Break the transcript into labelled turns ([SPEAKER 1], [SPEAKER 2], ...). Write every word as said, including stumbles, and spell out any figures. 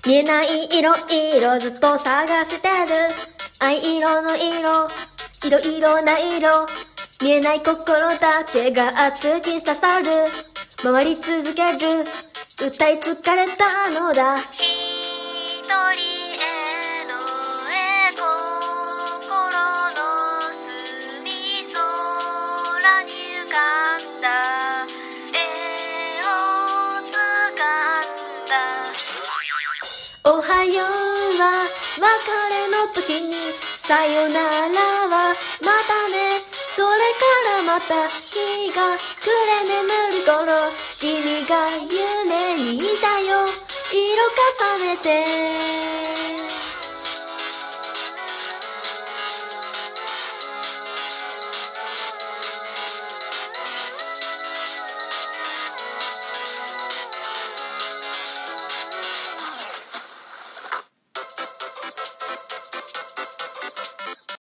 [SPEAKER 1] 見えない色色ずっと探してる藍色の色いろいろな色見えない心だけが熱き刺さる回り続ける歌い疲れたのだ一人への絵心の隅空に浮かんだ絵を掴んだおはようは別れの時にさよならはまたねそれからまた日が暮れ眠る頃君が夢にいたよ色重ねて